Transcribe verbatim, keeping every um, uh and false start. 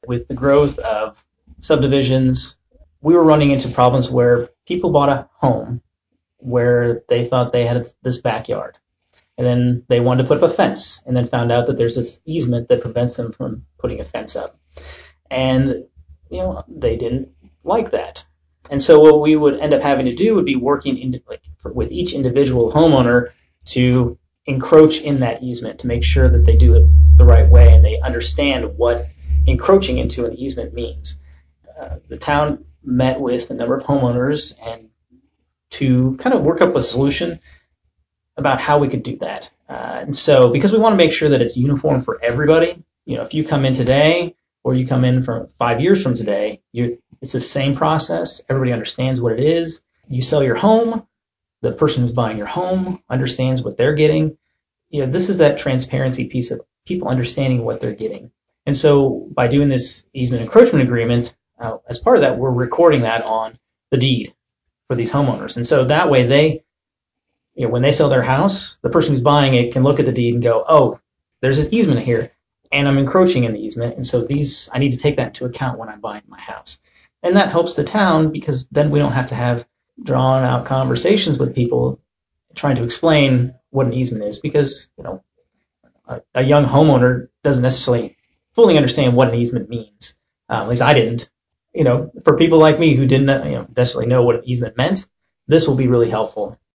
With the growth of subdivisions, we were running into problems where people bought a home where they thought they had this backyard. And then they wanted to put up a fence and then found out that there's this easement that prevents them from putting a fence up. And, you know, they didn't like that. And so what we would end up having to do would be working in, like, for, with each individual homeowner to encroach in that easement to make sure that they do it the right way and they understand what encroaching into an easement means. Uh, the town met with a number of homeowners and to kind of work up a solution about how we could do that. Uh, and so, because we want to make sure that it's uniform for everybody, you know, if you come in today or you come in from five years from today, you it's the same process. Everybody understands what it is. You sell your home. The person who's buying your home understands what they're getting. You know, this is that transparency piece of people understanding what they're getting. And so, by doing this easement encroachment agreement, uh, as part of that, we're recording that on the deed for these homeowners. And so that way they, you know, when they sell their house, the person who's buying it can look at the deed and go, oh, there's this easement here and I'm encroaching in the easement. And so these, I need to take that into account when I'm buying my house. And that helps the town because then we don't have to have drawn out conversations with people trying to explain what an easement is because, you know, a, a young homeowner doesn't necessarily fully understand what an easement means. Um, at least I didn't. You know, for people like me who didn't, you know, necessarily know what an easement meant, this will be really helpful.